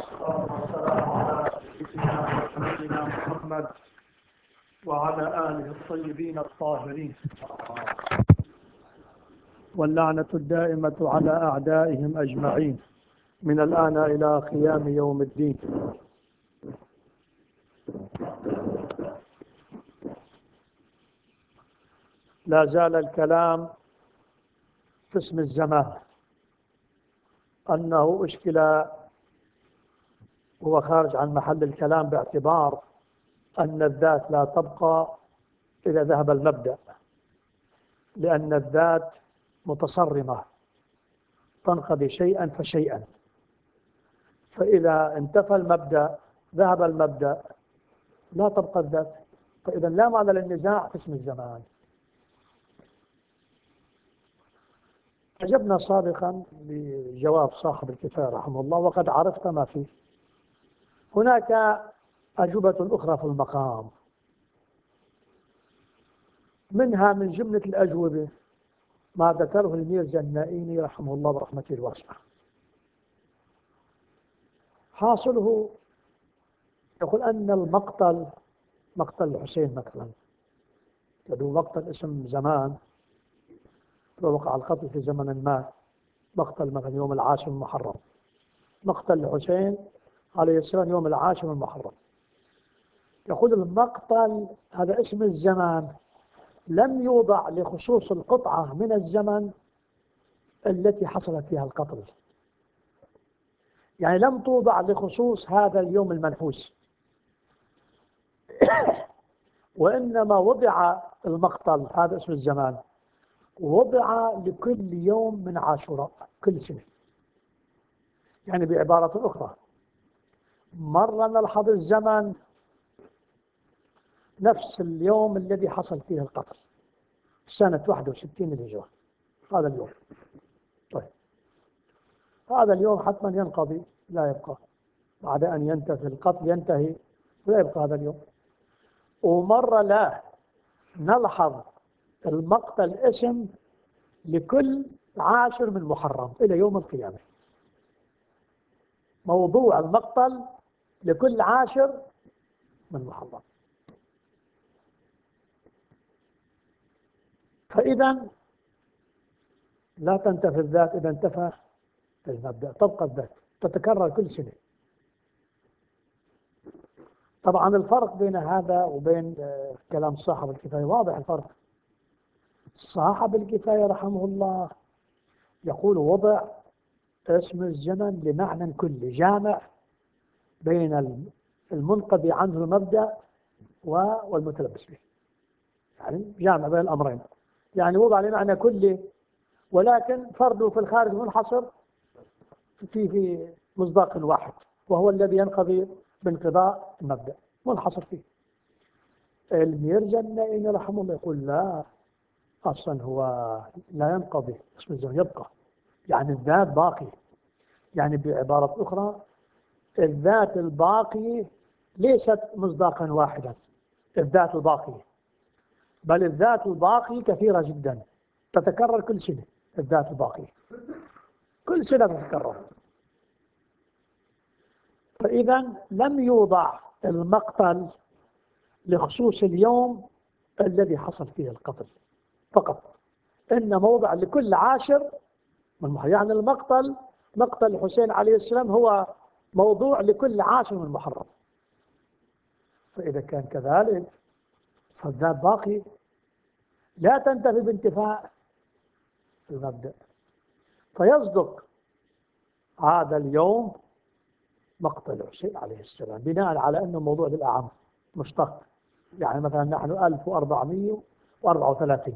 والسلام على سيدنا ونبينا محمد وعلى آله الطيبين الطاهرين، واللعنة الدائمة على أعدائهم أجمعين من الآن إلى قيام يوم الدين. لا زال الكلام في اسم الزمان، أنه أشكل هو خارج عن محل الكلام، باعتبار أن الذات لا تبقى إذا ذهب المبدأ، لأن الذات متصرمة تنقضي شيئا فشيئا، فإذا انتفى المبدأ ذهب المبدأ لا تبقى الذات، فإذا لا معنى للنزاع في اسم الزمان. أجبنا سابقا بجواب صاحب الكفاية رحمه الله، وقد عرفت ما فيه. هناك أجوبة أخرى في المقام، منها من جملة الأجوبة ما ذكره الميرزا النائيني رحمه الله برحمته الواسعة. حاصله يقول أن المقتل، مقتل الحسين مثلا، يدو مقتل اسم زمان، ووقع القتل في زمن ما، مقتل مثلا يوم 10 محرم، مقتل الحسين عليه السلام يوم 10 محرم. يقول المقتل هذا اسم الزمان لم يوضع لخصوص القطعة من الزمن التي حصلت فيها القتل، يعني لم توضع لخصوص هذا اليوم المنحوس، وإنما وضع المقتل هذا اسم الزمان وضع لكل يوم من عاشوراء كل سنة. يعني بعبارة أخرى، مرة نلحظ الزمن نفس اليوم الذي حصل فيه القتل سنة 61 الهجرة، هذا اليوم. طيب هذا اليوم حتما ينقضي، لا يبقى بعد أن ينتهي القتل، ينتهي ولا يبقى هذا اليوم. ومرة لا نلحظ المقتل اسم لكل 10 من محرم إلى يوم القيامة، موضوع المقتل لكل 10 من محرم. فإذا لا تنتفي الذات، إذا انتفى المبدأ تبقى الذات تتكرر كل سنة. طبعا الفرق بين هذا وبين كلام صاحب الكفاية واضح الفرق. صاحب الكفاية رحمه الله يقول وضع اسم الزمن لمعنى كلي جامع بين المنقضي عنه المبدأ والمتلبس به، يعني جامع بين الأمرين، يعني وضع لمعنى كلي، ولكن فرده في الخارج منحصر في مصداق واحد، وهو الذي ينقضي بانقضاء المبدأ، منحصر فيه. الميرزا النائيني رحمه الله يقول لا، أصلا هو لا ينقضي اسم الزمن، يبقى، يعني الذات باقي. يعني بعبارة أخرى الذات الباقي ليست مصداقا واحدا، الذات الباقي، بل الذات الباقي كثيرة جدا تتكرر كل سنة، الذات الباقي كل سنة تتكرر. فإذا لم يوضع المقتل لخصوص اليوم الذي حصل فيه القتل فقط، إن موضع لكل 10 من محرم. يعني المقتل، مقتل الحسين عليه السلام هو موضوع لكل 10 من محرم. فإذا كان كذلك فالذات باقي لا تنتفي بانتفاء المبدأ، فيصدق هذا اليوم مقتل الحسين عليه السلام بناء على أنه موضوع للأعم مشتق. يعني مثلا نحن 1434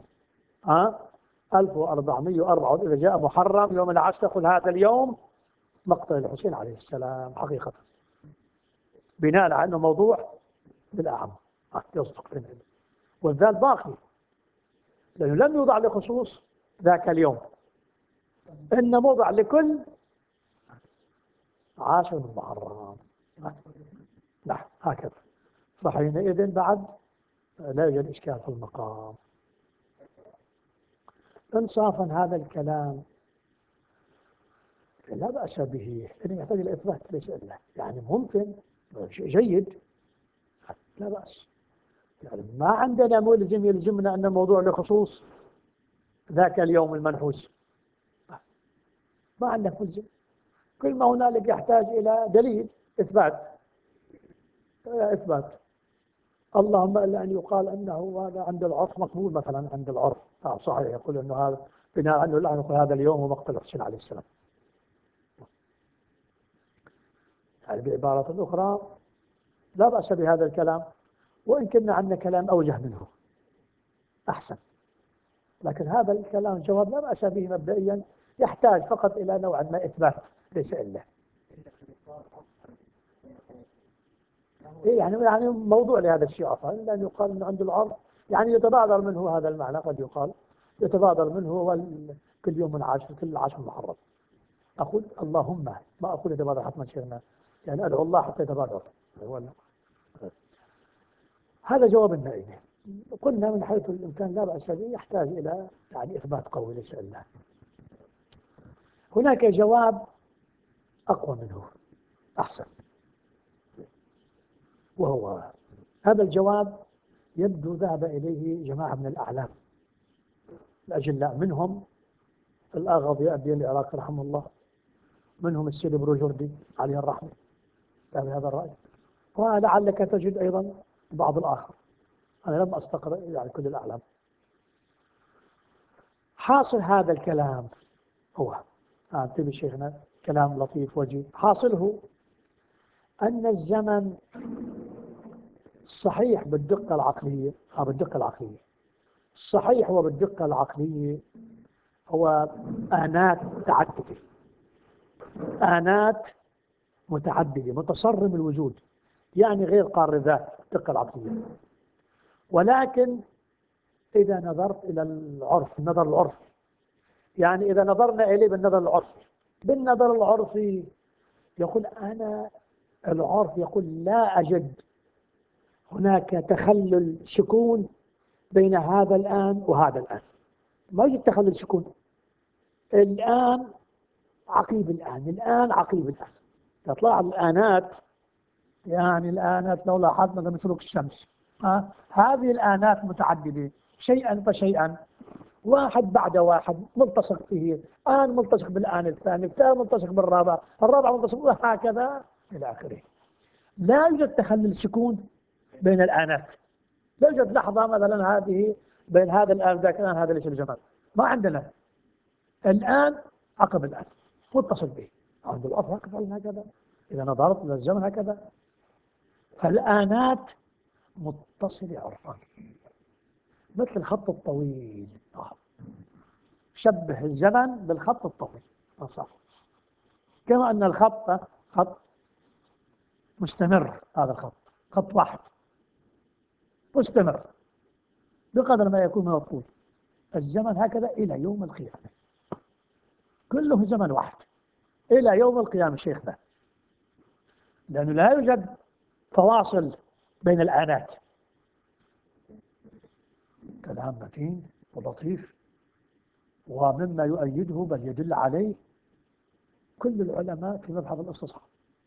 1404 إذا جاء محرم يوم 10 تقول هذا اليوم مقتل الحسين عليه السلام حقيقة، بناء على أنه موضوع للأعم يصدق فيه. والذات باقي لأنه لم يوضع لخصوص ذاك اليوم، إن موضع لكل 10 من محرم. نعم هكذا. فحينئذ بعد لا يوجد إشكال في المقام. إنصافا هذا الكلام لا بأس به، لأنه يحتاج إلى إثبات ليس إلا يعني ممكن شيء جيد، لا بأس. يعني ما عندنا ملزم يلزمنا أن الموضوع لخصوص ذاك اليوم المنحوس، ما عندك ملزم. كل ما هنالك يحتاج إلى دليل إثبات. اللهم إلا أن يقال أنه هذا عند العرف مقبول، مثلا عند العرف صحيح، يقول أنه هذا بناء أنه لا يقول هذا اليوم هو مقتل الحسين عليه السلام. يعني بعبارة أخرى لا بأس بهذا الكلام، وإن كنا عندنا كلام أوجه منه أحسن، لكن هذا الكلام جواب لا بأس به مبدئيا، يحتاج فقط إلى نوع ما إثبات ليس إلا. يعني موضوع لهذا الشيء أصلا، لأن يقال أنه عند العرض يعني يتبادر منه هذا المعنى، قد يقال يتبادر منه هو كل يوم من عاشر، كل عاشر محرم. أقول اللهم، ما أقول يتبادر حتما شيخنا، يعني أدعو الله حتى يتبادر. هذا جواب النائب. قلنا من حيث الإمكان لا بأس به، يحتاج إلى يعني إثبات قوي ليس إلا. هناك جواب أقوى منه أحسن، وهو هذا الجواب يبدو ذهب إليه جماعة من الأعلام الأجلاء، منهم الآغاضي أبي العراقي رحمه الله، منهم السيد بروجردي عليه الرحمة بهذا الرأي، ولعلك تجد أيضا بعض الآخر. أنا لم أستقر يعني كل الأعلام. حاصل هذا الكلام هو انتبه شيخنا، كلام لطيف وجيه. حاصله أن الزمن صحيح بالدقة العقلية، الصحيح هو بالدقة العقلية هو آنات متعددة، آنات متعددة متصرم الوجود، يعني غير قار ذات الدقة العقلية. ولكن إذا نظرت إلى العرف، النظر العرفي، يعني إذا نظرنا إليه بالنظر العرفي يقول أنا، العرف يقول لا أجد هناك تخلل سكون بين هذا الآن وهذا الآن، ما يوجد تخلل سكون. الآن عقيب الآن عقيب الآن. تطلع الآنات، يعني الآنات لو لاحظنا مثل شروق الشمس، هذه الآنات متعددة شيئا فشيئا، واحد بعد واحد ملتصق فيه، آن ملتصق بالآن الثاني، الثاني ملتصق بالرابع، الرابع ملتصق، وهكذا إلى آخره. لا يوجد تخلل سكون بين الآنات، لا يوجد لحظة مثلا هذه بين هذا الآن ذاك الآن هذا ليس بزمان، ما عندنا. الآن عقب الآن متصل به، عند الأرض هكذا، إذا نظرت إلى الزمن هكذا. فالآنات متصلة عرفا مثل الخط الطويل، شبه الزمن بالخط الطويل صح. كما أن الخط خط مستمر، هذا الخط خط واحد مستمر بقدر ما يكون من الطول. الزمن هكذا إلى يوم القيامة، كله زمن واحد إلى يوم القيامة شيخنا، لأنه لا يوجد فواصل بين الآنات. كلام متين ولطيف، ومما يؤيده بل يدل عليه كل العلماء في مبحث الاستصحاب،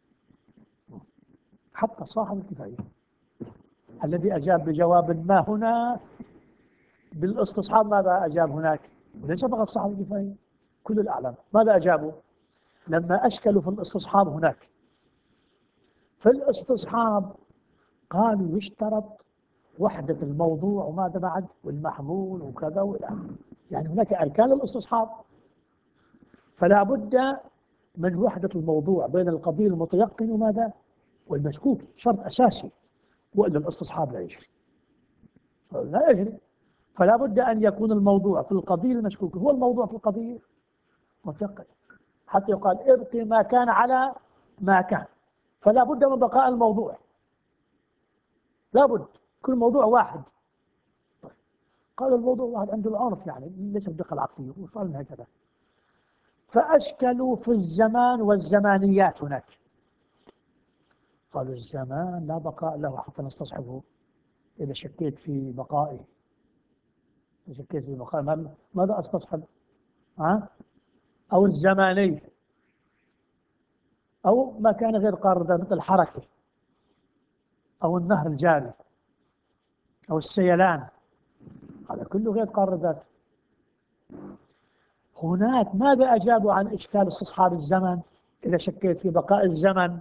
حتى صاحب الكفاية الذي أجاب بجواب ما هنا بالاستصحاب، ماذا أجاب هناك؟ وليس فقط صاحب الكفاية، كل الأعلام ماذا أجابوا لما أشكلوا في الاستصحاب هناك؟ في الاستصحاب قالوا يشترط وحدة الموضوع وماذا بعد والمحمول وكذا وإلى، يعني هناك أركان الاستصحاب، فلا بد من وحدة الموضوع بين القضية المتيقن وماذا والمشكوك، شرط أساسي، وإلا الاستصحاب لا يجري. فلا بد أن يكون الموضوع في القضية المشكوك هو الموضوع في القضية متيقن، حتى يقال ابقي ما كان على ما كان. فلا بد من بقاء الموضوع، لا بد كل موضوع واحد. قال الموضوع واحد عند العرف، يعني ليس بدقة العقلية، وصلنا هكذا. فأشكلوا في الزمان والزمانيات هناك، قالوا الزمان لا بقاء له حتى نستصحبه، إذا شكيت في بقائه، ماذا أستصحب؟ أو الزماني، أو ما كان غير قارة ذات مثل الحركة أو النهر الجاري أو السيلان، هذا كله غير قارة ذات. هناك ماذا أجابوا عن إشكال استصحاب الزمن إذا شكيت في بقاء الزمن؟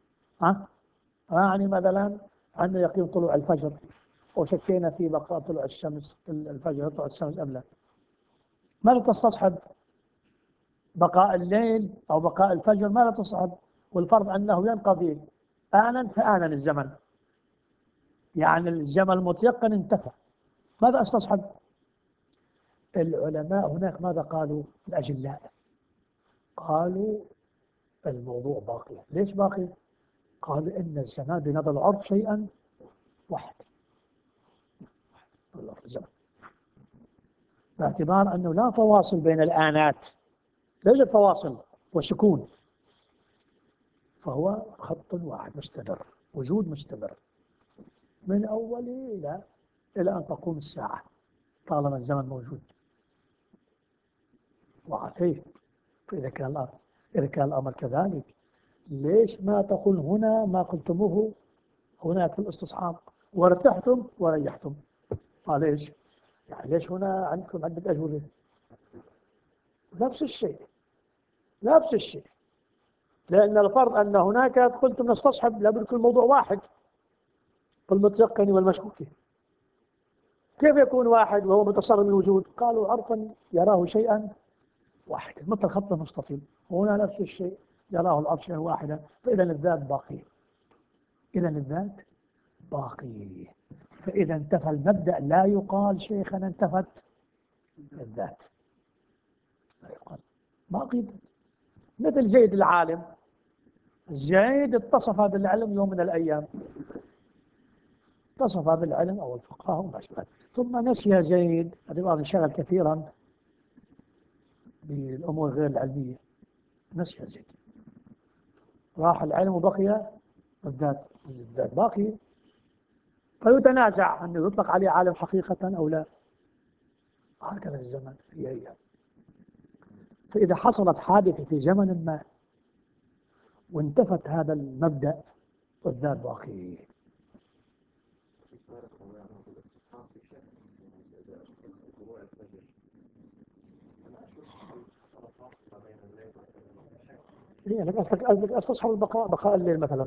يعني مثلا عندنا يقين طلوع الفجر وشكينا في بقاء طلوع الشمس، الفجر يطلع الشمس أم لا؟ ماذا تستصحب؟ بقاء الليل أو بقاء الفجر ماذا تصحب؟ والفرض أنه ينقضي آنا فآنا الزمن، يعني الزمن المتيقن انتفى، ماذا استصحب؟ العلماء هناك ماذا قالوا الأجلاء؟ قالوا الموضوع باقي. ليش باقي؟ قالوا إن الزمان بنظر العرف شيئا واحد، الزمن باعتبار أنه لا فواصل بين الآنات، لا يوجد فواصل وسكون، فهو خط واحد مستمر، وجود مستمر من أوله إلى أن تقوم الساعة طالما الزمن موجود. وعليه إذا كان الأمر كذلك ليش ما تقول هنا ما قلتموه هناك في الاستصحاب وارتحتم وريحتم؟ ليش؟ يعني ليش هنا عندكم عدة أجوبة؟ نفس الشيء، نفس الشيء، لأن الفرض أن هناك قلتم نستصحب لابد كل موضوع واحد في المتيقن والمشكوك. كيف يكون واحد وهو متصرف الوجود؟ قالوا عرفا يراه شيئا واحدا مثل خط مستطيل، وهنا نفس الشيء يراه العرف شيئا واحدا، فإذا الذات باقي، إذا الذات باقي. فإذا انتفى المبدأ لا يقال شيخنا انتفت الذات، لا يقال باقي. مثل زيد العالم، زيد اتصف بالعلم يوم من الأيام، اتصف بالعلم أو الفقه وما شابه، ثم نسي زيد، هذا انشغل كثيرا بالأمور غير العلمية، نسي زيد، راح العلم وبقي الذات باقي، فيتنازع أنه يطلق عليه عالم حقيقة أو لا. هكذا الزمن في أيام. فإذا حصلت حادثة في زمن ما وانتفت هذا المبدأ والذات باقي. هي لك قصدك استصحب البقاء، بقاء الليل مثلا.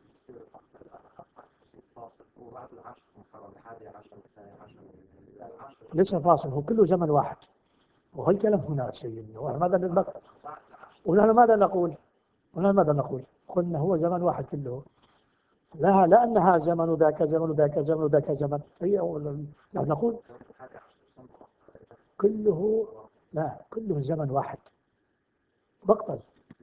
ليس فاصل، هو كله زمن واحد، وهو الكلام هنا سيدنا. ونحن ماذا نقول؟ قلنا هو زمن واحد كله، لا أنها زمن ذاك زمن ذاك زمن ذاك زمن، هي لا نقول كله، لا كله زمن واحد بقتل.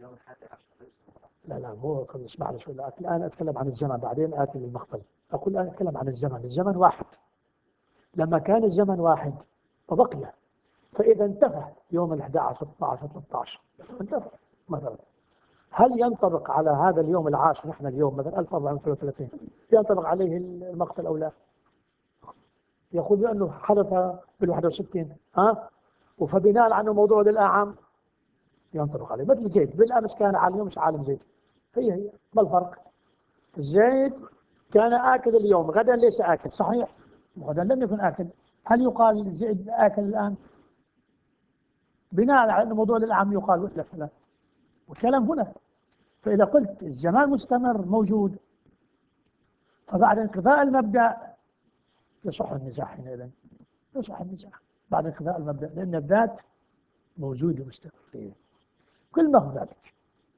لا مو اسمع لي شوي، الآن أتكلم عن الزمن بعدين آتي للمقتل. أقول الآن أتكلم عن الزمن واحد. لما كان الزمن واحد فبقي، فإذا انتفى يوم 11 12 13 انتفى مثلا، هل ينطبق على هذا اليوم العاشر نحن اليوم مثلا 1433 ينطبق عليه المقتل أو لا؟ يقول بأنه حدث بال 61 وفبناء عنه موضوع للأعام ينطبق عليه، مثل زيد بالأمس كان عالم مش عالم زيد، هي ما الفرق؟ زيد كان آكل اليوم، غدا ليس آكل، صحيح؟ غدا لم يكن آكل، هل يقال زيد آكل الآن؟ بناء على موضوع للأعام يقال ولا فلا؟ والكلام هنا. فإذا قلت الزمان مستمر موجود، فبعد انقضاء المبدأ يصح النزاع حينئذ، يصح النزاع بعد انقضاء المبدأ، لأن الذات موجود ومستمر كل ما هو ذلك.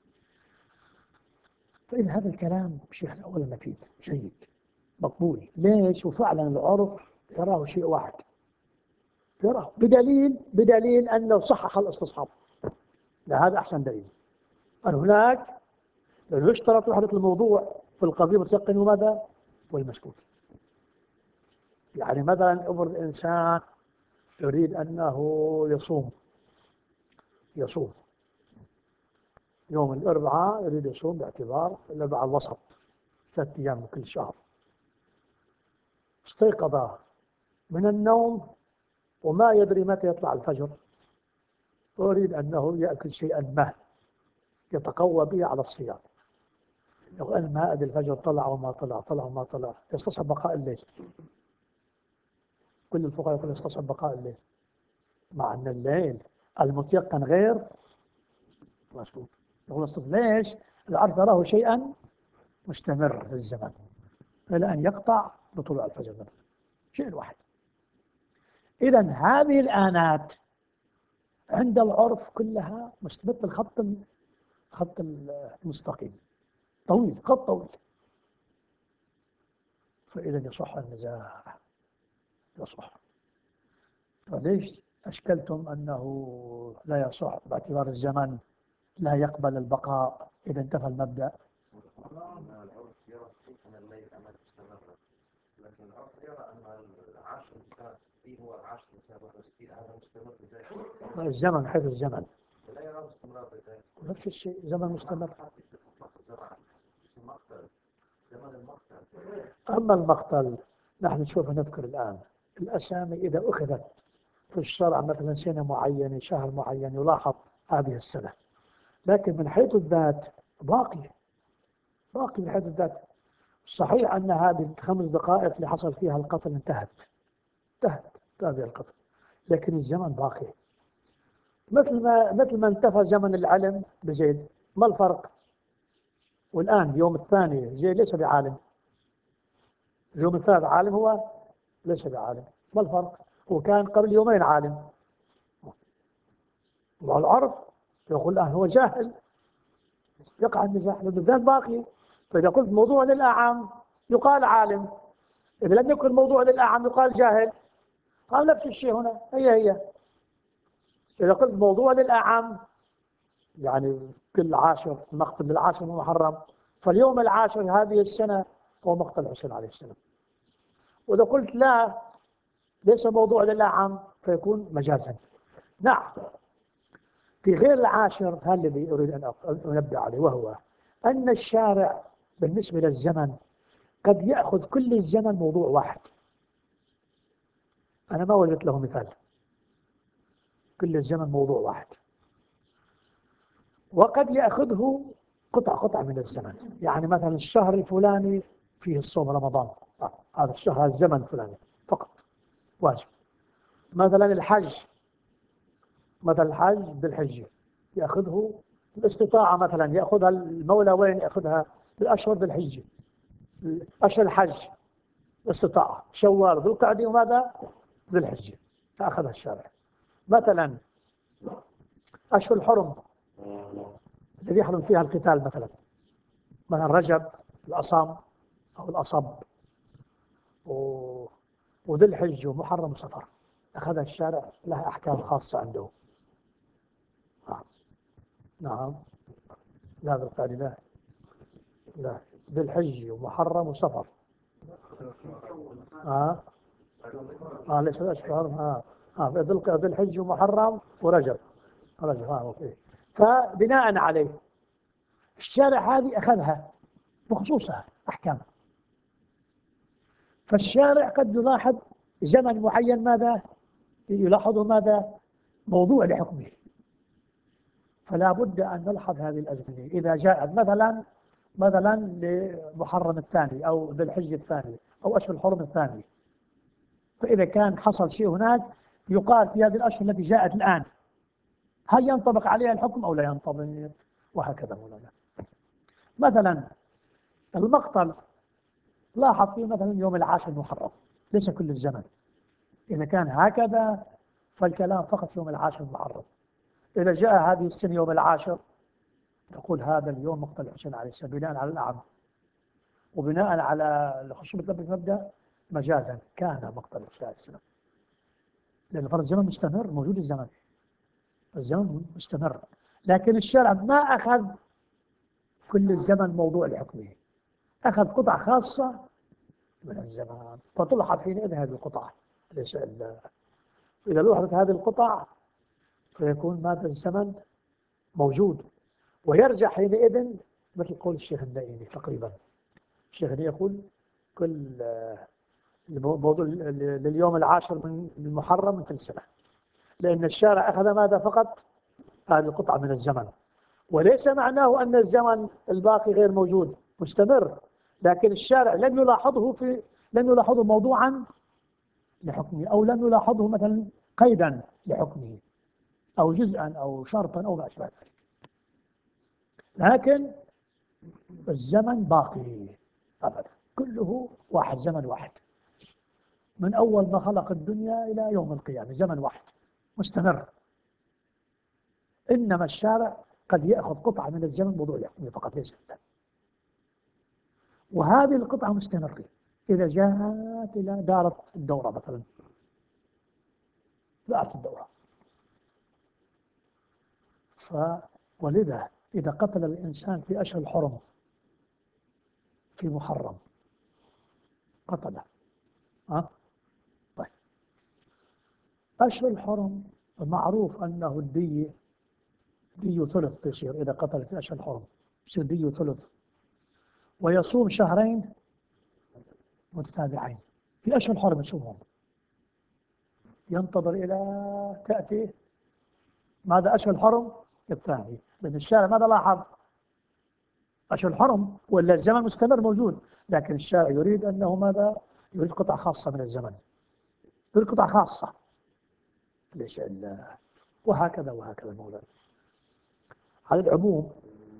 فإن هذا الكلام شيخ الأول متين جيد مقبول. ليش؟ وفعلا العرف يراه شيء واحد، يراه بدليل أنه صحح الاستصحاب، هذا أحسن دليل. أن هناك يشترط وحدة الموضوع في القضية المتيقن وماذا؟ والمشكوك. يعني مثلا أمر الإنسان يريد أنه يصوم يوم الأربعاء، يريد يصوم باعتبار الأربعاء الوسط 3 أيام من كل شهر، استيقظ من النوم وما يدري متى يطلع الفجر، ويريد أنه يأكل شيئا ما يتقوى به على الصيام، يقول أنا ما أدري الفجر طلع وما طلع، طلع وما طلع، يستصعب بقاء الليل. كل الفقهاء يقول يستصعب بقاء الليل، مع أن الليل المتيقن غير مشكوك. يقول ليش؟ العرف يراه شيئا مستمر في الزمن إلى أن يقطع بطلوع الفجر مثلا، شيء واحد. إذا هذه الآنات عند العرف كلها مثل خط المستقيم طويل، خط طويل. فإذا يصح النزاع، يصح. فليش أشكلتم أنه لا يصح باعتبار الزمن لا يقبل البقاء إذا انتفى المبدأ؟ العرف يرى صحيح أن الليل أمد مستمرة، لكن العرف يرى أن العاشر سنة 60 هو العاشر سنة 61 هذا مستمر بذلك. الزمن حيث الزمن لا يرى استمرار بذلك. نفس الشيء، زمن مستمر. زمن المقتل. أما المقتل نحن نشوف نذكر الآن الأسامي إذا أخذت في الشرع مثلا سنة معينة، شهر معين، يلاحظ هذه السنة، لكن من حيث الذات باقي من حيث الذات. صحيح أن هذه ال5 دقائق اللي حصل فيها القتل انتهت بها القتل، لكن الزمن باقي. مثل ما انتفى زمن العلم بزيد، ما الفرق؟ والآن اليوم الثاني زيد ليس بعالم، اليوم الثالث عالم هو ليس بعالم، ما الفرق؟ هو كان قبل يومين عالم، والعرف يقول الآن هو جاهل، يقع النزاع لأن الذات باقي. فإذا قلت موضوع للأعم يقال عالم، إذا لم يكن موضوع للأعم يقال جاهل. قال نفس الشيء هنا، هي إذا قلت موضوع للأعم يعني كل عاشر مقتل بالعاشر محرم، فاليوم العاشر هذه السنة هو مقتل الحسين عليه السلام. وإذا قلت لا ليس موضوع للأعم فيكون مجازا. نعم، في غير العاشر هذا الذي أريد أن أنبه عليه، وهو أن الشارع بالنسبة للزمن قد يأخذ كل الزمن موضوع واحد. أنا ما وجدت له مثال، كل الزمن موضوع واحد. وقد يأخذه قطع من الزمن، يعني مثلا الشهر الفلاني فيه الصوم رمضان، هذا الشهر الزمن الفلاني فقط واجب. مثلا الحج، بالحجة يأخذه الاستطاعة، مثلا يأخذها المولى وين يأخذها؟ بالأشهر بالحجة، أشهر الحج استطاعة شوال ذو القعدة وماذا؟ ذو الحجة، فأخذها الشارع. مثلا أشهر الحرم الذي يحرم فيها القتال، مثلا رجب، الأصام أو الأصب، وذي الحج ومحرم وصفر، أخذها الشارع، لها أحكام خاصة عنده. نعم، لا ذو القعدة لا، ذي الحج ومحرم وصفر. ليش الأشهر؟ ذي الحج ومحرم ورجب، أوكي. فبناء عليه الشارع هذه أخذها بخصوصها أحكام. فالشارع قد يلاحظ زمن معين، ماذا يلاحظه؟ ماذا؟ موضوع لحكمه. فلا بد أن نلحظ هذه الأزمنة إذا جاءت مثلا لمحرم الثاني أو ذي الحج الثاني أو أشهر الحرم الثاني، فإذا كان حصل شيء هناك يقال في هذه الأشهر التي جاءت الآن هل ينطبق عليها الحكم أو لا ينطبق؟ وهكذا مولانا. مثلا المقتل لاحظ فيه مثلا يوم العاشر المحرم، ليس كل الزمن. إذا كان هكذا فالكلام فقط يوم العاشر المحرم. إذا جاء هذه السنة يوم العاشر نقول هذا اليوم مقتل الحسين عليه السلام بناء على الأعمى، وبناء على الخصومة المبدأ مجازا كان مقتل الحسين عليه السلام، لأن فرض الزمن مستمر، موجود الزمن مستمر. لكن الشرع ما أخذ كل الزمن موضوع لحكمه، أخذ قطع خاصة من الزمان، فتلحظ حينئذ هذه القطع. ليس إلا إذا لوحظت هذه القطع فيكون ماذا؟ الزمن موجود، ويرجع حينئذ مثل قول الشيخ النائمي تقريبا. الشيخ النائمي يقول كل الموضوع لليوم العاشر من المحرم من كل سنة، لأن الشارع أخذ ماذا؟ فقط هذه القطعة من الزمن، وليس معناه أن الزمن الباقي غير موجود، مستمر، لكن الشارع لم يلاحظه موضوعا لحكمه، أو لم يلاحظه مثلا قيدا لحكمه، أو جزءا أو شرطا أو ما أشبه ذلك. لكن الزمن باقي أبدا، كله واحد، زمن واحد، من أول ما خلق الدنيا إلى يوم القيامة زمن واحد مستمر. إنما الشارع قد يأخذ قطعة من الزمن موضوع يحكمه فقط، ليس أكثر. وهذه القطعة مستمرة إذا جاءت إلى دارت الدورة مثلا، دارت الدورة. ولذا إذا قتل الإنسان في أشهر الحرم، في محرم قتله، طيب، أشهر الحرم معروف أنه الدية دي ثلث يصير إذا قتل في أشهر الحرم، يصير دي ثلث، ويصوم شهرين متتابعين في أشهر الحرم، يصومهم، ينتظر إلى تأتي ماذا أشهر الحرم الثاني، لأن الشارع ماذا لاحظ؟ أشهر الحرم، ولا الزمن مستمر موجود، لكن الشارع يريد أنه ماذا؟ يريد قطعة خاصة من الزمن، يريد قطعة خاصة، ليس إلا وهكذا وهكذا مولانا. على العموم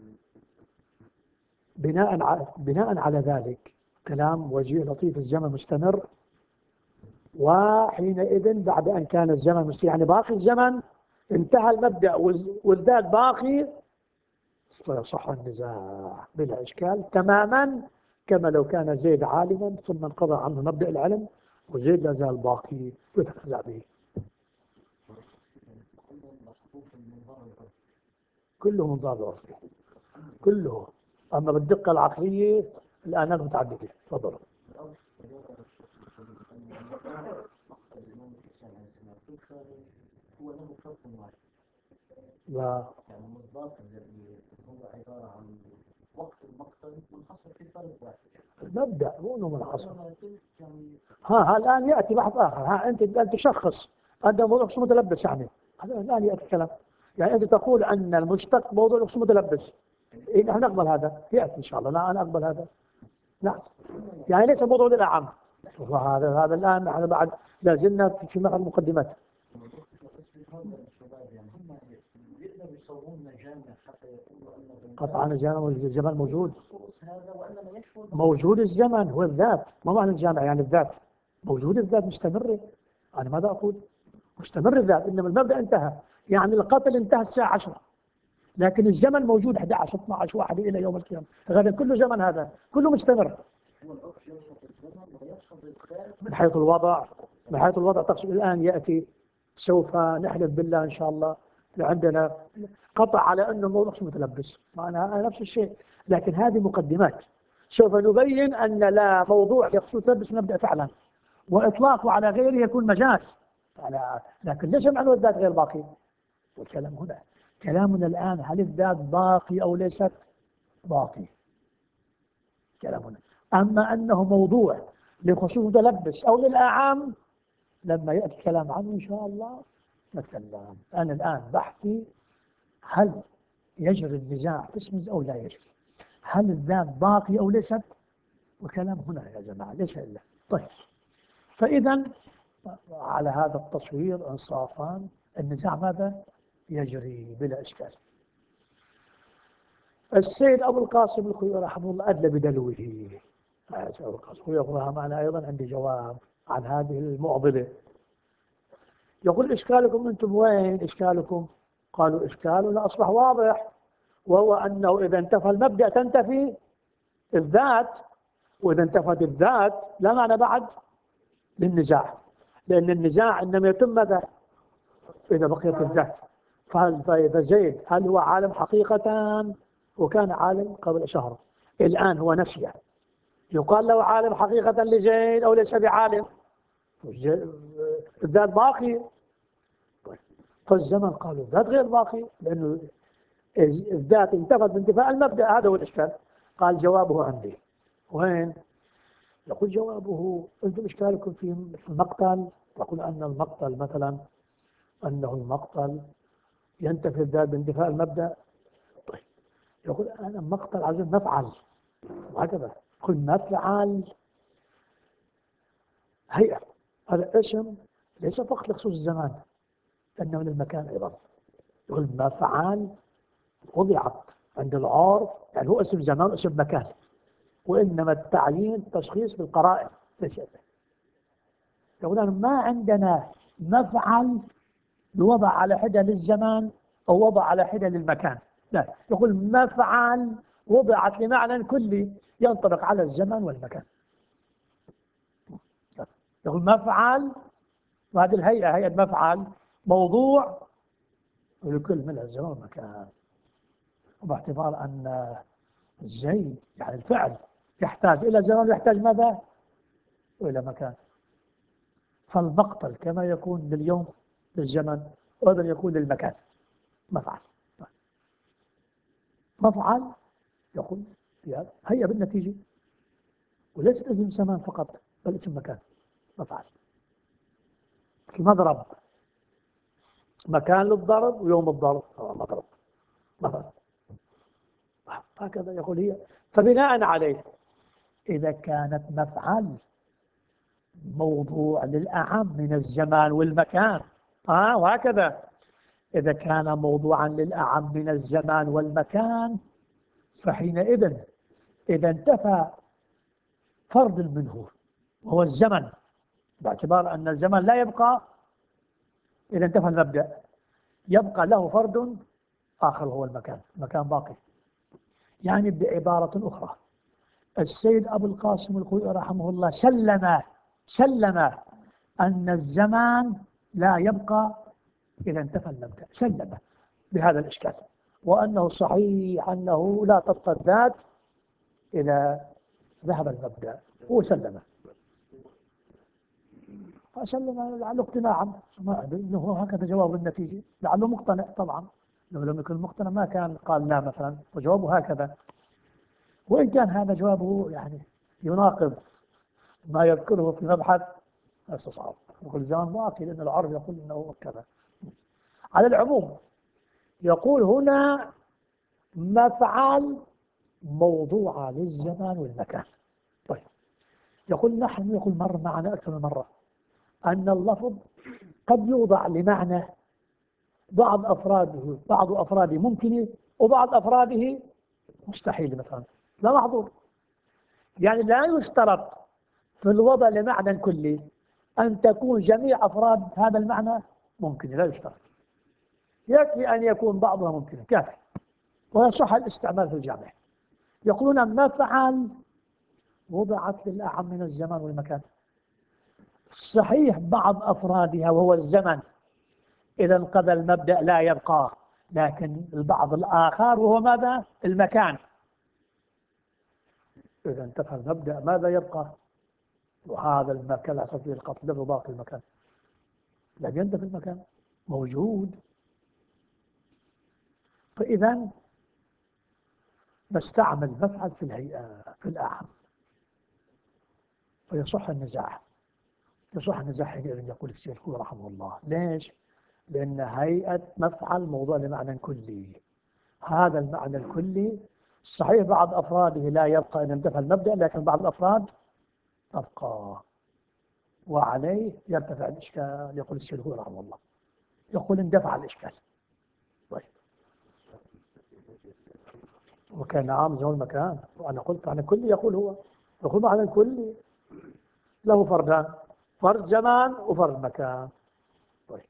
بناء على ذلك كلام وجيه لطيف، الزمن مستمر، وحينئذ بعد أن كان الزمن مستمر يعني باقي الزمن، انتهى المبدأ والذات باقي، فيصح النزاع بلا إشكال تماما، كما لو كان زيد عالما ثم انقضى عنه مبدأ العلم وزيد لا زال باقي يتنازع به. كله منظار العرفي كله، أما بالدقة العقلية الآنات متعددة. تفضل. هو له فرق واحد، لا يعني المصداق الذي هو عبارة عن وقت المقتل منحصر في فرق واحد. المبدأ مو انه منحصر. يعني ها الآن يأتي بحث آخر. أنت تشخص أنت موضوع شخص متلبس، يعني هذا الآن يأتي الكلام، يعني أنت تقول أن المشتق موضوع شخص متلبس، إيه نحن نقبل هذا، يأتي إن شاء الله. لا أنا أقبل هذا، نعم، يعني ليس موضوع للأعم. هذا الآن نحن بعد لا زلنا في مرحلة المقدمات. يقدروا يصورون جامع حتى يقولوا أن قطعا الزمن موجود، هذا وأننا يشمل موجود الزمن هو الذات، ما معنى الجامع يعني الذات موجود، الذات مستمرة. أنا ماذا أقول؟ مستمر الذات، إنما المبدأ انتهى، يعني القتل انتهى الساعة 10، لكن الزمن موجود 11 12 1 إلى يوم القيامة، غدا كله زمن، هذا كله مستمر. من حيث الوضع، من حيث الوضع تقصد الآن يأتي، سوف نحلف بالله إن شاء الله عندنا قطع على أنه الموضوع مش متلبس، معنا نفس الشيء، لكن هذه مقدمات، سوف نبين أن لا موضوع يقصد تلبس نبدأ فعلا، وإطلاقه على غيره يكون مجاز، لكن ليس معنى الذات غير باقي. والكلام هنا كلامنا الآن هل الذات باقي أو ليست باقي، كلامنا. أما أنه موضوع لخصوص متلبس أو للأعام لما يأتي الكلام عنه إن شاء الله نتكلم. أنا الآن بحثي هل يجري النزاع في اسم أو لا يجري، هل الذات باقي أو ليست، وكلام هنا يا جماعة ليس إلا. طيب، فإذا على هذا التصوير انصافا النزاع ماذا يجري بلا إشكال. السيد أبو القاسم الخوئي رحمه الله أدلى بدلوه. السيد أبو القاسم يقولها معنا أيضا، عندي جواب عن هذه المعضلة. يقول إشكالكم أنتم وين إشكالكم؟ قالوا إشكالنا أصبح واضح، وهو أنه إذا انتفى المبدأ تنتفي الذات، وإذا انتفت الذات لا معنى بعد للنزاع، لأن النزاع إنما يتم ماذا؟ إذا بقيت الذات. فإذا زيد هل هو عالم حقيقة؟ وكان عالم قبل شهر، الآن هو نسي، يقال له عالم حقيقة لزيد أو ليس بعالم؟ الذات باقي. فالزمن قالوا الذات غير باقي، لأنه الذات انتفت بانتفاء المبدأ، هذا هو الإشكال. قال جوابه عندي. وين؟ يقول جوابه أنتم إشكالكم في المقتل، تقول أن المقتل مثلا أنه المقتل ينتفي الذات بانتفاء المبدأ. طيب، يقول أنا مقتل عايزين نفعل، وهكذا كل مفعل هيئة. هذا اسم ليس فقط لخصوص الزمان، إنه للمكان أيضا. يقول مفعل وضعت عند العرف، يعني هو اسم زمان واسم مكان، وإنما التعيين تشخيص بالقرائن ليس. يقولون ما عندنا مفعل يوضع على حدة للزمان أو وضع على حدة للمكان، لا، يقول مفعل وضعت لمعنى كلي ينطبق على الزمان والمكان. يقول مفعل، وهذه الهيئة هيئة مفعل موضوع لكل من الزمان والمكان، وباعتبار أن الزيد يعني الفعل يحتاج إلى زمان ويحتاج ماذا؟ وإلى مكان. فالمقتل كما يكون لليوم للزمن وأيضا يكون للمكان مفعل. مفعل يقول هيا بالنتيجة، وليس اسم زمان فقط بل اسم مكان. مفعل المضرب مكان للضرب ويوم الضرب مضرب مثلا، هكذا يقول هي. فبناء عليه إذا كانت مفعل موضوع للأعم من الزمان والمكان، وهكذا إذا كان موضوعا للأعم من الزمان والمكان، فحينئذ إذا انتفى فرد منه وهو الزمن، باعتبار أن الزمن لا يبقى إذا انتفى المبدأ، يبقى له فرد آخر وهو المكان، المكان باقي. يعني بعبارة أخرى، السيد أبو القاسم الخوئي رحمه الله سلم أن الزمان لا يبقى إذا انتفى المبدأ، سلم بهذا الإشكال، وأنه صحيح أنه لا تبقى الذات إذا ذهب المبدأ، هو سلم. فسلم لعله اقتناعا، ما أدري إنه هكذا جواب النتيجة، لعله مقتنع طبعا، لو لم يكن مقتنع ما كان قال لا مثلا، وجوابه هكذا. وإن كان هذا جوابه يعني يناقض ما يذكره في مبحث الاستصعاب، يقول الزمان باقي لأن العرب يقول إنه كذا. على العموم يقول هنا مفعل موضوع للزمان والمكان. طيب يقول نحن، يقول مر معنا أكثر من مرة أن اللفظ قد يوضع لمعنى بعض أفراده ممكنة وبعض أفراده مستحيل مثلا لا محظور. يعني لا يشترط في الوضع لمعنى كلي أن تكون جميع أفراد هذا المعنى ممكن، لا يشترط، يكفي أن يكون بعضها ممكن كافي، ويصح الاستعمال في الجامع. يقولون مفعل وضعت للأعم من الزمان والمكان، صحيح بعض أفرادها وهو الزمن إذا انقضى المبدأ لا يبقى، لكن البعض الآخر وهو ماذا؟ المكان. إذا انتفى المبدأ ماذا يبقى؟ وهذا المكان لا يحصل فيه القتل له باقي المكان، لم ينتفي المكان موجود. فإذا نستعمل مفعل في الهيئة في الأعم، فيصح النزاع. حينئذ يقول السيد الخوئي رحمه الله. ليش؟ لأن هيئة مفعل موضوع لمعنى كلي، هذا المعنى الكلي صحيح بعض أفراده لا يبقى إذا انتفى المبدأ، لكن بعض الأفراد تبقى، وعليه يرتفع الإشكال. يقول السيد الخوئي رحمه الله، يقول اندفع الإشكال. طيب وكان عام زي المكان، وأنا قلت عن الكلي، يقول معنى الكلي له فردان، فرد زمان وفرد مكان. طيب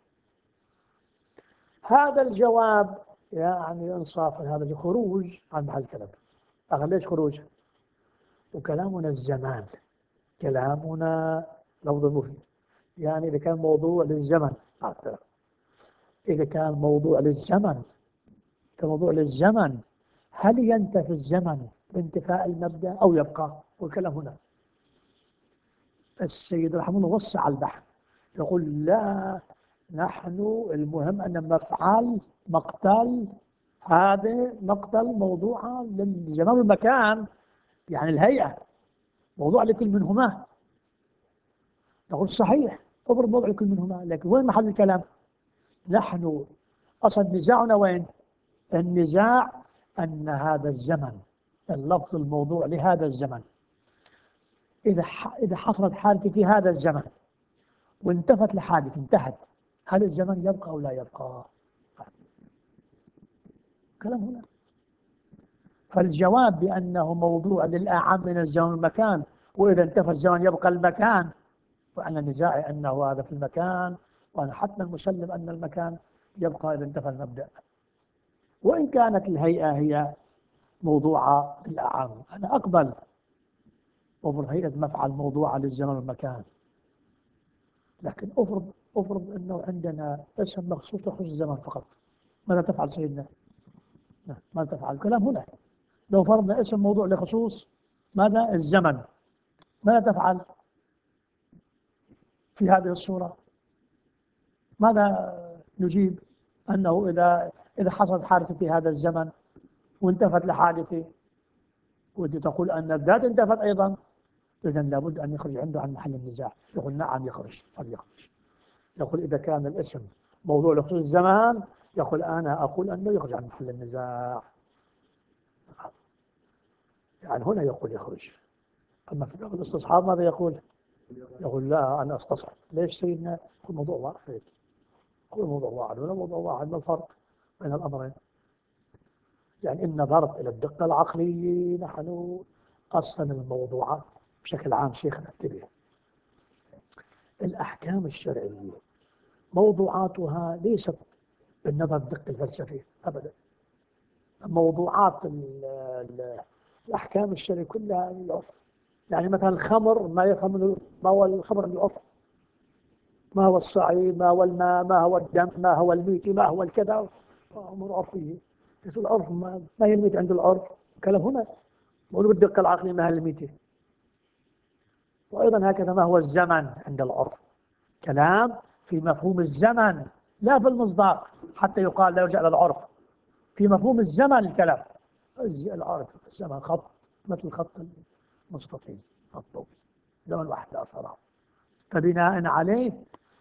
هذا الجواب يعني انصافا هذا خروج عن محل الكلام. ليش خروج؟ وكلامنا الزمان، كلامنا لفظ مفيد، يعني إذا كان موضوع للزمن، إذا كان موضوع للزمن كموضوع للزمن، هل ينتفي الزمن بانتفاء المبدأ أو يبقى؟ والكلام هنا السيد رحمه الله وسع البحث، يقول لا، نحن المهم أن مفعل مقتل، هذا مقتل موضوع للزمان والمكان، يعني الهيئة موضوع لكل منهما. نقول صحيح أضرب موضوع لكل منهما، لكن وين محل الكلام؟ نحن أصل نزاعنا وين؟ النزاع أن هذا الزمن اللفظ الموضوع لهذا الزمن، إذا حصلت حادثة في هذا الزمن وانتفت لحادث انتهت، هل الزمن يبقى أو لا يبقى؟ كلام هنا. فالجواب بأنه موضوع للأعم من الزمن والمكان، وإذا انتفى الزمن يبقى المكان، وأنا نزاعي أنه هذا في المكان، وأنا حتما مسلم أن المكان يبقى إذا انتفى المبدأ، وإن كانت الهيئة هي موضوعة للأعم. أنا أقبل أفرض هيئة مفعل موضوعة للزمن والمكان، لكن أفرض أنه عندنا اسم مخصوص يخص الزمن فقط، ماذا تفعل سيدنا؟ ماذا تفعل؟ الكلام هنا لو فرضنا اسم موضوع لخصوص ماذا؟ الزمن، ماذا تفعل في هذه الصورة؟ ماذا نجيب؟ أنه إذا حصلت حادثة في هذا الزمن وانتفت لحادثة، وأنت تقول أن الذات انتفت أيضا، إذا لابد أن يخرج عنده عن محل النزاع. يقول نعم يخرج، فليخرج. يقول إذا كان الاسم موضوع لخصوص الزمان، يقول أنا أقول أنه يخرج عن محل النزاع، يعني هنا يقول يخرج. أما في باب الاستصحاب ماذا يقول؟ يقول لا أنا استصحب. ليش سيدنا؟ يقول موضوع واحد، هو موضوع واحد ولا موضوع واحد، ما الفرق بين الأمرين؟ يعني إن نظرت إلى الدقة العقلية نحن أصلا الموضوعات بشكل عام شيخنا انتبه، الأحكام الشرعية موضوعاتها ليست بالنظر الدقي الفلسفي أبدا. موضوعات الأحكام الشرعية كلها العرف. يعني مثلا الخمر ما يفهم، ما هو الخمر العرف، ما هو الصعيد، ما هو الماء، ما هو الدم، ما هو الميت، ما هو الكذا، أمور عرفية. في العرف ما هي الميت عند العرف؟ كلام هنا مولود بالدقة العقلية ما هي الميت. وأيضا هكذا ما هو الزمن عند العرف؟ كلام في مفهوم الزمن لا في المصداق، حتى يقال لا يرجع للعرف، في مفهوم الزمن الكلام. العرف الزمن خط مثل خط المستطيل الطويل، زمن واحد لا أثر. فبناء عليه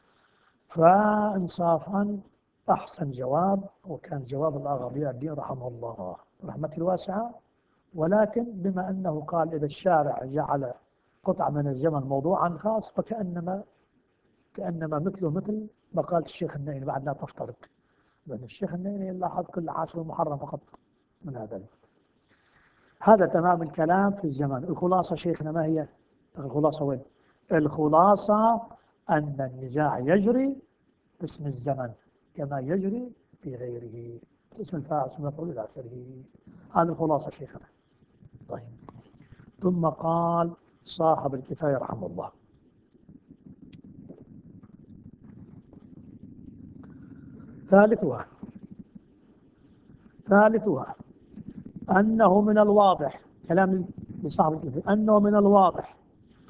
فإنصافا أحسن جواب، وكان جواب الأغابي الدين رحمه الله رحمة الواسعة. ولكن بما أنه قال إذا الشارع جعل قطعة من الزمن موضوعا خاص، فكأنما مثله مثل مقالة الشيخ النائي بعد لا تفترق، لأن الشيخ النائي لاحظ كل عاشر محرم فقط من هذا. هذا تمام الكلام في الزمن. الخلاصة شيخنا ما هي؟ الخلاصة وين؟ الخلاصة أن النزاع يجري باسم الزمن كما يجري في غيره، اسم الفاعل اسم المفعول إلى آخره. هذه الخلاصة شيخنا. طيب، ثم قال صاحب الكفاية رحمه الله: ثالثها أنه من الواضح، كلام لصاحب الكفاية، أنه من الواضح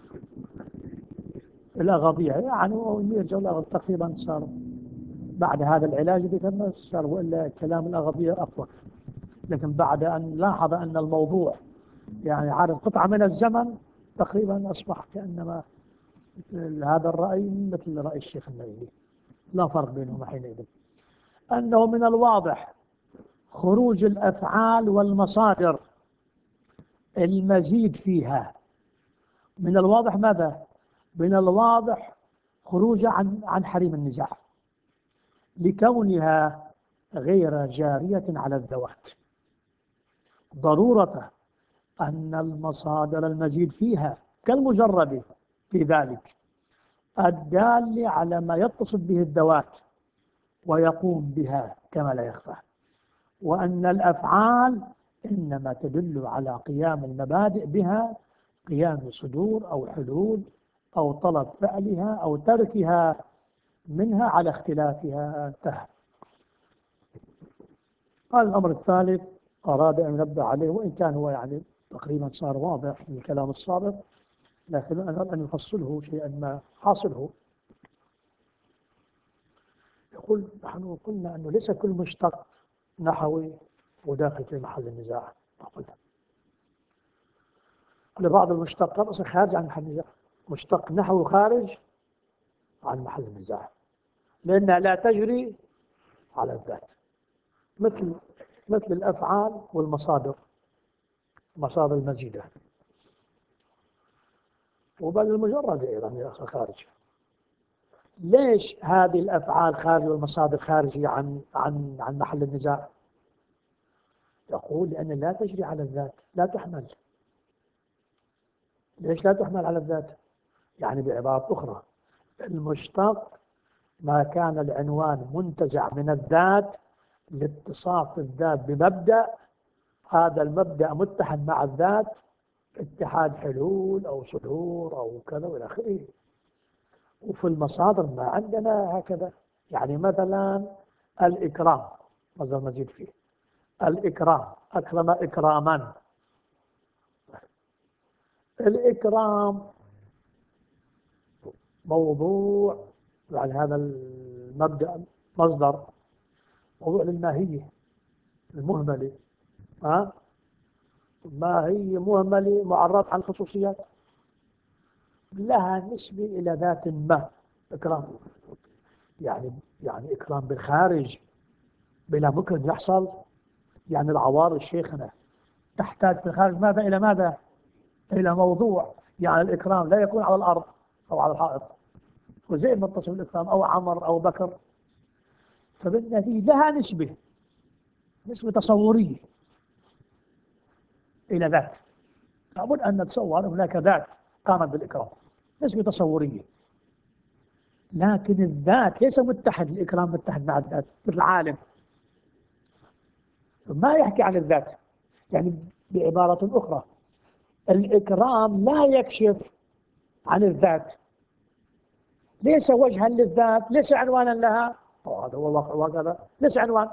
الأغابية، يعني يرجع تقريبا صار بعد هذا العلاج اللي صار، وإلا كلام الأغابية أفضل. لكن بعد أن لاحظ أن الموضوع يعني عارف قطعة من الزمن، تقريبا أصبح كأنما هذا الرأي مثل رأي الشيخ النووي، لا فرق بينهما حينئذ. أنه من الواضح خروج الأفعال والمصادر المزيد فيها. من الواضح ماذا؟ من الواضح خروج عن حريم النزاع لكونها غير جارية على الذوات، ضرورة أن المصادر المزيد فيها كالمجرد في ذلك الدال على ما يتصل به الذوات ويقوم بها كما لا يخفى، وأن الأفعال إنما تدل على قيام المبادئ بها، قيام صدور أو حلول أو طلب فعلها أو تركها منها على اختلافها. انتهى. هذا الأمر الثالث أراد أن ينبه عليه، وإن كان هو يعني تقريبا صار واضح من الكلام السابق، لكن أنا أن يفصله شيئا ما. حاصله يقول نحن قلنا أنه ليس كل مشتق نحوي وداخل في محل النزاع. قلنا لبعض المشتقات أصلا خارج عن محل النزاع، مشتق نحوي خارج عن محل النزاع لأنها لا تجري على الذات، مثل الأفعال والمصادر. مصادر المزيدة، وبل المجرد أيضا يا أخي خارج. ليش هذه الأفعال خارج والمصادر خارجة عن محل النزاع؟ يقول لأن لا تجري على الذات، لا تحمل. ليش لا تحمل على الذات؟ يعني بعبارة أخرى، المشتق ما كان العنوان منتزع من الذات لاتصاف الذات بمبدأ، هذا المبدأ متحد مع الذات اتحاد حلول أو صدور أو كذا وإلى آخره. وفي المصادر ما عندنا هكذا. يعني مثلا الإكرام، مصدر مزيد فيه الإكرام، أكرم إكراما. الإكرام موضوع، يعني هذا المبدأ مصدر موضوع للماهية المهملة. ها؟ ماهية مهملة معرض عن الخصوصيات، لها نسبة إلى ذات ما. إكرام يعني إكرام بالخارج بلا ممكن يحصل. يعني العوارض شيخنا تحتاج في الخارج ماذا إلى ماذا؟ إلى موضوع. يعني الإكرام لا يكون على الأرض أو على الحائط، وزي ما اتصل بالإكرام أو عمر أو بكر، فبالنتيجة لها نسبة تصورية إلى ذات. لابد أن نتصور هناك ذات قامت بالإكرام، نسبة تصورية. لكن الذات ليس متحد، الإكرام متحد مع الذات مثل عالم ما يحكي عن الذات. يعني بعبارة أخرى، الإكرام لا يكشف عن الذات، ليس وجها للذات، ليس عنوانا لها. هذا هو وكذا، ليس عنوان.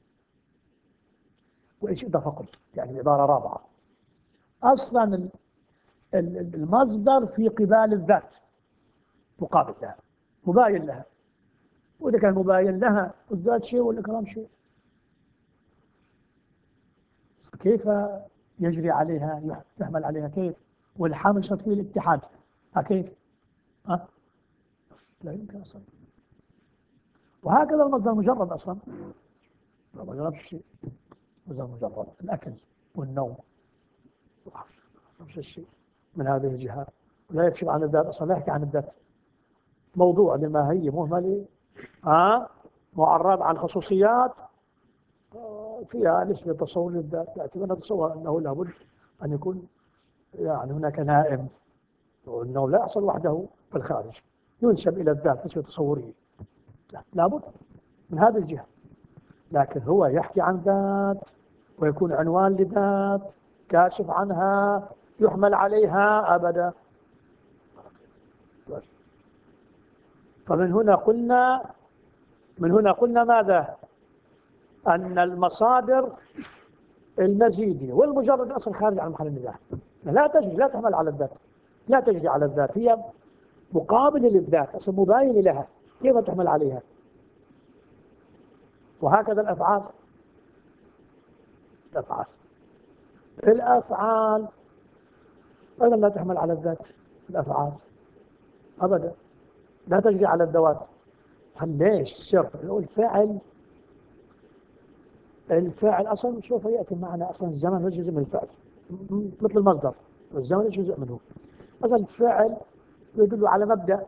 وإيش إذا فقل يعني بعبارة رابعة، أصلا المصدر في قبال الذات مقابل لها، مباين لها. وإذا كان مباين لها الذات شيء والإكرام شيء، كيف يجري عليها يحمل عليها؟ كيف؟ والحمل شرط فيه الاتحاد. كيف؟ لا يمكن أصلا. وهكذا المصدر مجرد أصلا ما جربش شيء. مصدر مجرد الأكل والنوم نفس الشيء من هذه الجهات، لا يكشف عن الذات أصلا، لا يحكي عن الذات. موضوع لما هي مهملة، معرض عن خصوصيات، فيها نسبة تصور للذات. يعتبر نتصور أنه لابد أن يكون يعني هناك نائم، والنوم لا يحصل وحده في الخارج، ينسب إلى الذات نسبة تصورية. لابد من هذه الجهة. لكن هو يحكي عن ذات ويكون عنوان لذات كاشف عنها يحمل عليها أبدا. فمن هنا قلنا ماذا؟ أن المصادر المزيدة والمجرد أصل خارج عن محل النزاع، لا تجري، لا تحمل على الذات، لا تجري على الذات، هي مقابلة للذات، أصل مباينة لها، كيف تحمل عليها؟ وهكذا الأفعال أيضا لا تحمل على الذات. الأفعال أبدا لا تجري على الذوات. ليش؟ السر الفعل أصلا سوف يأتي معنا. أصلا الزمن هو جزء من الفعل، مثل المصدر، الزمن جزء منه. مثلا الفعل يدل على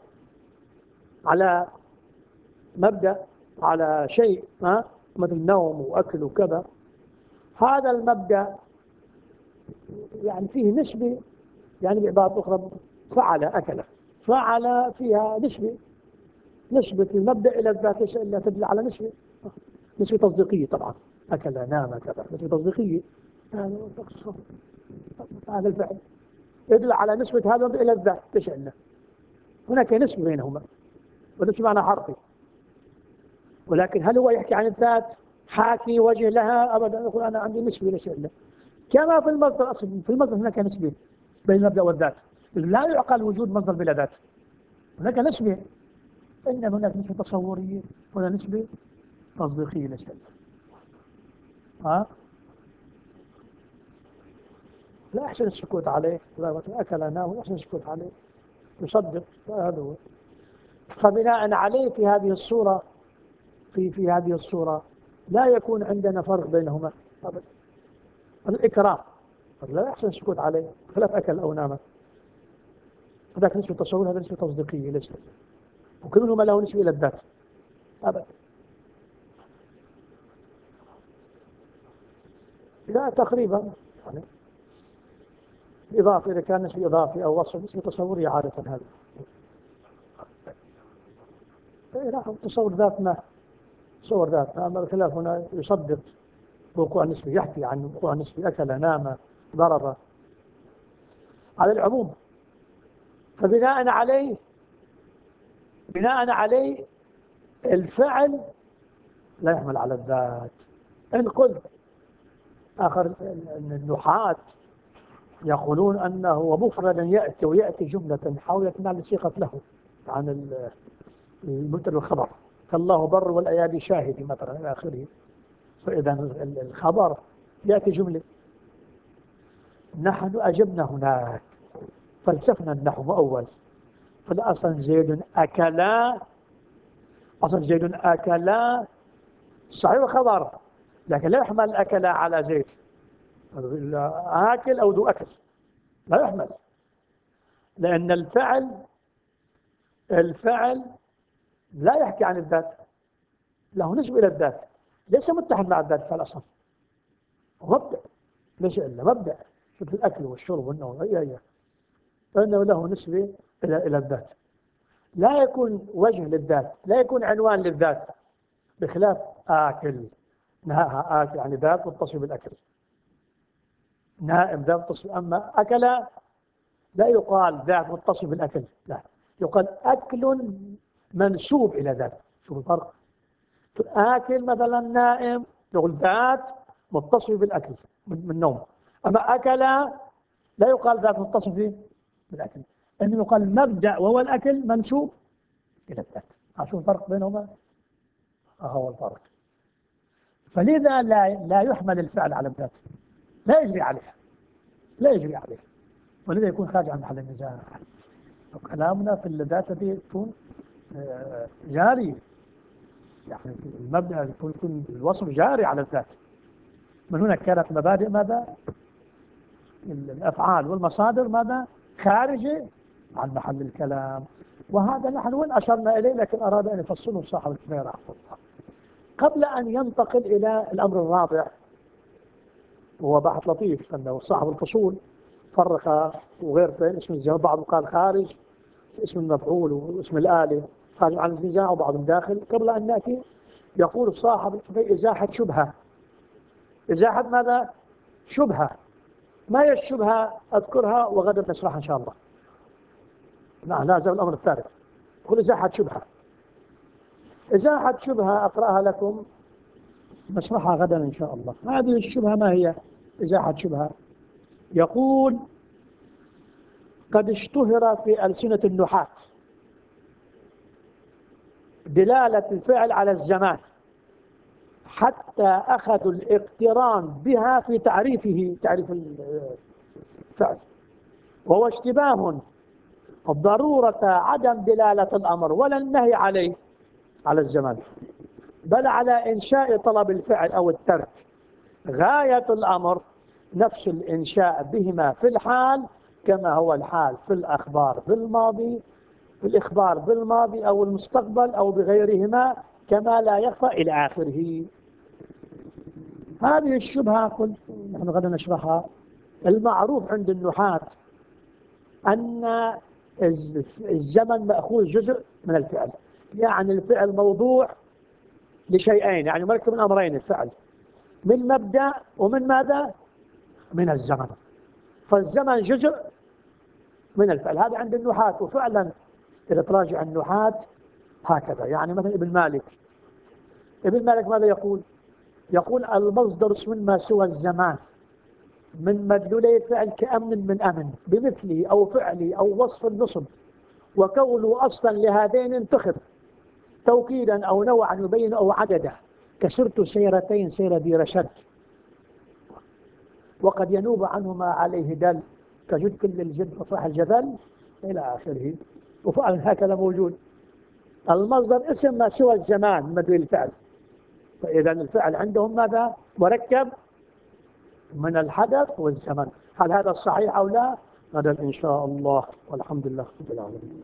مبدأ على شيء، مثل نوم وأكل وكذا. هذا المبدأ يعني فيه نسبة، يعني بعبارة أخرى فعل أكل، فعل فيها نسبة المبدأ إلى الذات، ليس إلا تدل على نسبة تصديقية. طبعا أكل نام كذا نسبة تصديقية. هذا الفعل يدل على نسبة هذا المبدأ إلى الذات، ليس إلا هناك نسبة بينهما، وليس معنى حرفي. ولكن هل هو يحكي عن الذات حاكي وجه لها؟ أبدا، يقول أنا عندي نسبة ليس إلا. كما في المصدر، أصلا في المصدر هناك نسبة بين المبدأ والذات، لا يعقل وجود مصدر بلا ذات، هناك نسبة، إنما هناك نسبة تصورية ولا نسبة تصديقية ليس إلا. لا أحسن السكوت عليه، لا أكل نام أحسن السكوت عليه، يصدق. هذا هو. فبناء عليه في هذه الصورة في هذه الصورة لا يكون عندنا فرق بينهما أبدا. الإكرام لا يحسن السكوت عليه خلاف أكل أو نام. هذاك نسبة تصور، هذا نسبة تصديقية ليس، وكل منهما له نسبة إلى الذات أبدا. لا تقريبا يعني إضافي، إذا كان نسبة إضافي أو وصف نسبة تصورية عادة هذا. إيه لا، تصور ذاتنا، تصور ذاتنا، أما الخلاف هنا يصدق وقوع النسبي، يحكي عن وقوع النسبي، أكل نام ضرب على العموم. فبناء عليه، بناء عليه الفعل لا يحمل على الذات. إن قلت آخر النحاة يقولون أنه مفردا يأتي ويأتي جملة حاولت معنى صيغة له عن المبتدأ والخبر، كالله بر والأيادي شاهدي مثلا إلى آخره. فإذا الخبر يأتي جملة. نحن أجبنا هناك، فلسفنا النحو مؤول، فالأصل زيد أكلا، أصل زيد أكلا صحيح خبر، لكن لا يحمل أكلا على زيد، آكل أو ذو أكل لا يحمل، لأن الفعل لا يحكي عن الذات، له نسبة إلى الذات، ليس متحد مع الذات في الأصل، مبدأ ليس إلا مبدأ مثل الأكل والشرب والنوم أي فإنه له نسبة إلى الذات، لا يكون وجه للذات، لا يكون عنوان للذات، بخلاف آكل. نهاها آكل يعني ذات متصل بالأكل، نائم ذات متصل. أما أكل لا يقال ذات متصل بالأكل، لا، يقال أكل منسوب إلى ذات. شوف الفرق، آكل مثلا نائم يقول ذات متصل بالأكل من النوم. أما أكل لا يقال ذات متصل بالأكل، إنه يقال مبدأ وهو الأكل منسوب إلى الذات. شوف الفرق بينهما، هو الفرق. فلذا لا يحمل الفعل على الذات، لا يجري عليه، لا يجري عليه، ولذا يكون خارج عن محل النزاع. كلامنا في الذات التي تكون جاري، يعني المبدأ يكون الوصف جاري على الذات. من هنا كانت المبادئ ماذا؟ الأفعال والمصادر ماذا؟ خارجة عن محل الكلام. وهذا نحن وين أشرنا إليه، لكن أراد أن يفصله صاحب الكفاية رحمه الله قبل أن ينتقل إلى الأمر الرابع، وهو بحث لطيف أنه صاحب الفصول فرق وغير بين اسم الزمان، بعضهم قال خارج اسم المفعول واسم الآلة خارج عن النزاع وبعضهم داخل. قبل أن نأتي يقول صاحب الكفاية إزاحة شبهة. إزاحة ماذا؟ شبهة. ما هي الشبهة؟ أذكرها وغدا نشرحها إن شاء الله. نعم لازم الأمر الثالث. يقول إزاحة شبهة. إزاحة شبهة أقرأها لكم نشرحها غدا إن شاء الله. هذه الشبهة ما هي؟ إزاحة شبهة يقول قد اشتهر في ألسنة النحاة دلالة الفعل على الزمان حتى أخذوا الاقتران بها في تعريفه، تعريف الفعل، وهو اشتباه ضرورة عدم دلالة الأمر ولا النهي عليه على الزمان، بل على إنشاء طلب الفعل أو الترك. غاية الأمر نفس الإنشاء بهما في الحال كما هو الحال في الأخبار بالماضي، في الإخبار بالماضي أو المستقبل أو بغيرهما كما لا يخفى إلى آخره. هذه الشبهة قلت نحن غدا نشرحها. المعروف عند النحاة أن الزمن مأخوذ جزء من الفعل، يعني الفعل موضوع لشيئين، يعني مركب من أمرين، الفعل من مبدأ ومن ماذا؟ من الزمن. فالزمن جزء من الفعل، هذا عند النحاة. وفعلا إذا تراجع النحاة هكذا، يعني مثلا ابن مالك ماذا يقول؟ يقول المصدر اسم ما سوى الزمان من مدلولي الفعل كأمن من أمن بمثله أو فعله أو وصف النصب، وكونه أصلا لهذين انتخب توكيدا أو نوعا يبين أو عددا، كسرت سيرتين سير ذي رشد، وقد ينوب عنه ما عليه دل، كجد كل الجد وفرح الجدل إلى آخره. وفعلا هكذا موجود. المصدر اسم ما سوى الزمان من مدلول الفعل. فإذا الفعل عندهم ماذا؟ مركب من الحدث والزمن. هل هذا صحيح أو لا؟ هذا إن شاء الله، والحمد لله رب العالمين.